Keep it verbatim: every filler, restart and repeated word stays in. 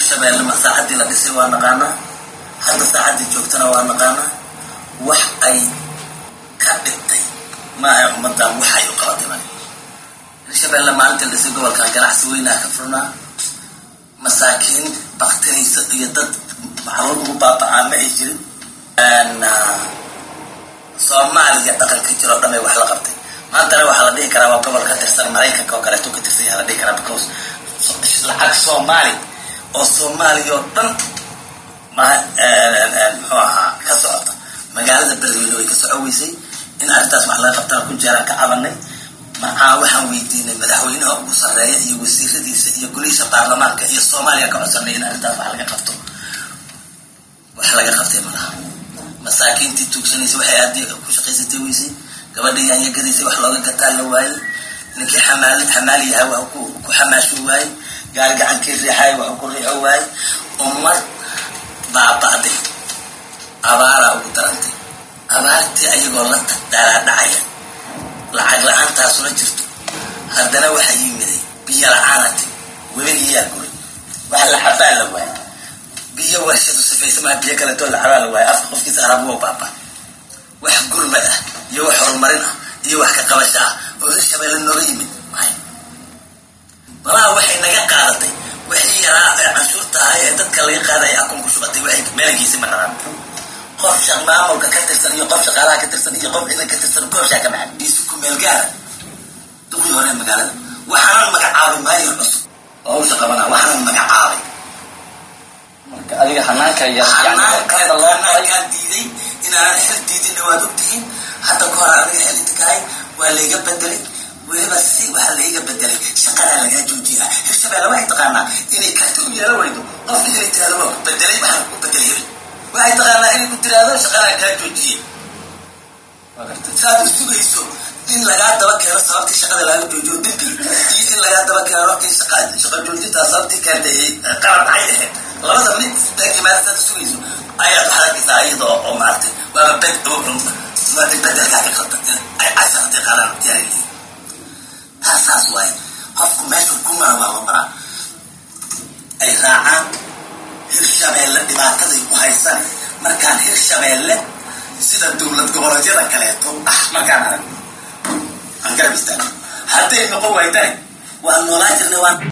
shabeelle ma saacadii la dhisay waa naqaana hadda saacadii joogtana waa naqaana wax ay ka dhintay ma ay ummadan wax ay u qabatay shabeelle maalinta la dhisay gobolka ganacsi weynaa ka furnaa masaakiin bakteriyada iyo dad macluul ugu baaba'aa ma ay jirin Soomaaliya dhaqanka jiro dhamay wax la qabtay maanta waxa la dhihi karaa waa gobolka tirsan Mareykanka oo kale ka tirsan yahay la dhihi karaa because lacag Soomaali oo Soomaaliya oo dhan ma ee ka socota magaalada Beledweyne way ka socoweysay in arrintaas wax la qabtaa ku jira ka cabanay maxaa waxaan weydiinay madaxweynaha ugu sareeya iyo wasiiradiisa iyo golihiisa baarlamaanka iyo Soomaaliya ka codsanay in arrintaas wax laga qabto wax laga qabtay malaha masaakiintii tuugsanaysa waxay aad ku shaqaysatay weysay gabadhii aan yagadiisay wax looga gataa la waayay ninkii xamaali xamaali yahay waa ku ku xamaasho waayay gaar gacankii riixay waa ku riixo waayay ummad baabaaday abaara ugu darantay abaartii ayagoo la tadaalaa dhacaya lacag la'aantaas la jirto haddana waxa yimiday biyo la'aanati weligiyaa guray wax la xabaa la waayay biyo warshadu safaysa ma biyo kale too la xabaa la waayay afka qofkiisa arabu oo baabaa wax gurmad ah iyo wax horumarin ah iyo wax ka qabasho ah oo shabeelle nooga yimid maay walaa waxay naga qaadatay wixii yaraa ee cashuurta ah ee dadka laga qaaday akoon ku shubatay waxay meelagiisa ma naqaan qof shaqmaamulka ka tirsan iyo qof shaqaalaha ka tirsan iyo qof ciidan ka tirsan koob shaqo ma isku ku meel gaar duqi hore magaalada waxaan magacaabay maayo cusub oo shaqabana waxaan magacaabay marka adiga hanaanka iyo hanaanka loo qaaday diiday inaan xirtiidina waa ogtihiin hadda ka hor adiga xilidkaay waa leega bedelay weliba si waxa leega bedelay shaqada laga joojiyaa Hirshabeelle waxay taqaanaa inay karti u yeelo waydo qofkii inay tiraado bedelay waxa ku bedelay waxay taqaanaa inay ku tiraado shaqada laga joojiyay saad sugayso in laga daba keeno sababtii shaqada laga joojiyo dinki iyo in laga daba keeno in shaqada shaqada joojinta sababtii keentay qaran ay ahayd labada mid dadkii maanta sugayso ayaad xaqiiqada ayadoo oo maartay waa bad oo ma tibadal ka qabtay ay asartay qaran diyaariyay taas way qofku meesha ku maamula mara ay raacaan Hirshabeelle dhibaatada ku haysan markaan Hirshabeelle sida dawlad goboleedyada kale oo ah markaan arag aan garabistaan hadday noqon wayday waa noolaa jirnay